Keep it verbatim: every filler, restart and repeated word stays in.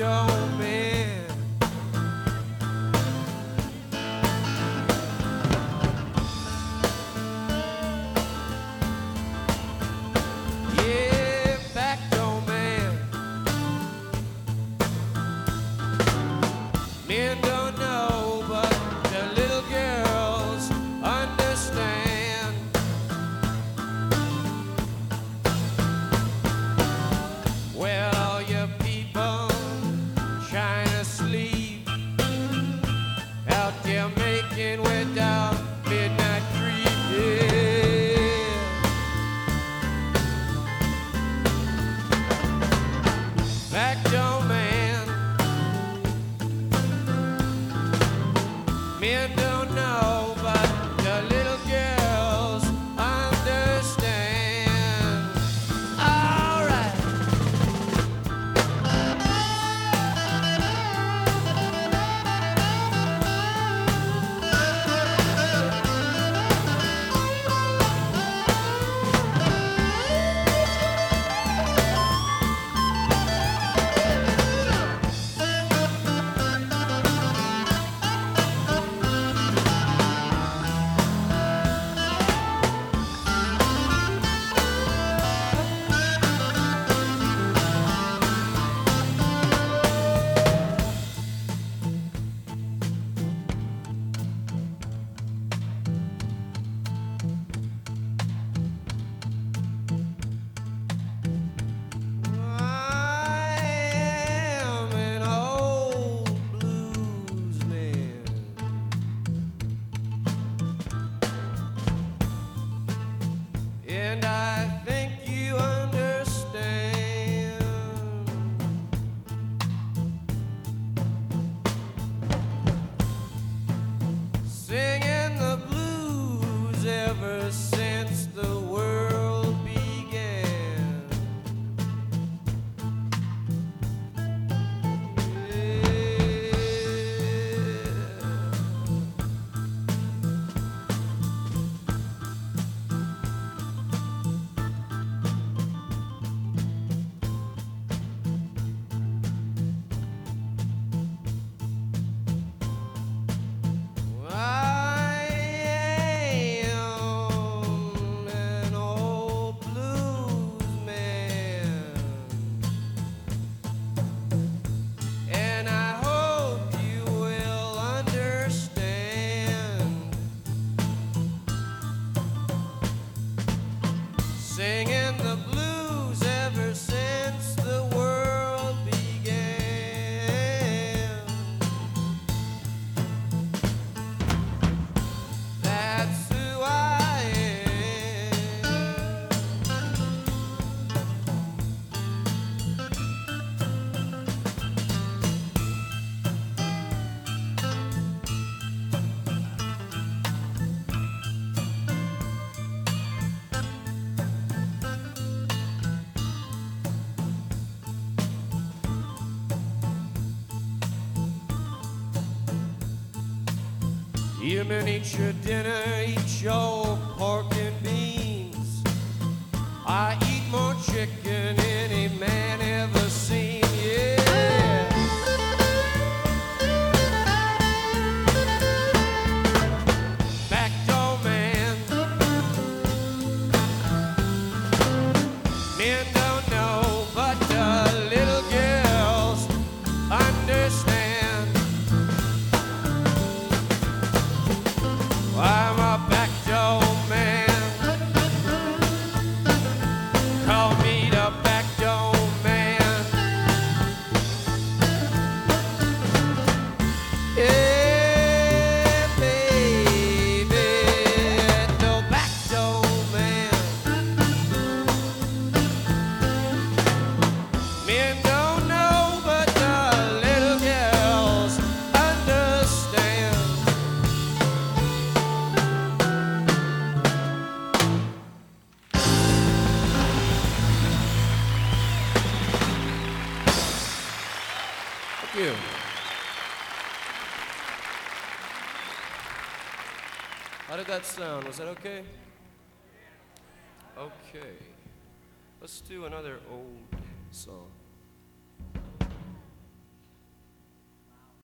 Joe man. Yeah, back Joe man. Men don't know, but the little girls understand. Well, all you people trying to sleep out there making without midnight creep, yeah. Back door man, men don't know, but the little girls understand. All right. And I think you understand. Singing the blues ever since the world began. Singing the blues ever since the world began. That's who I am. You men eat your dinner, eat your pork and beans. I eat more chicken any man ever seen, yeah. Back door man, men don't know, but the little girls understand. I'm a back door man. Call me the back door man. Yeah, baby, the back door man. Men don't know, but the little girls understand. Thank you. How did that sound? Was that okay? Okay. Let's do another old song.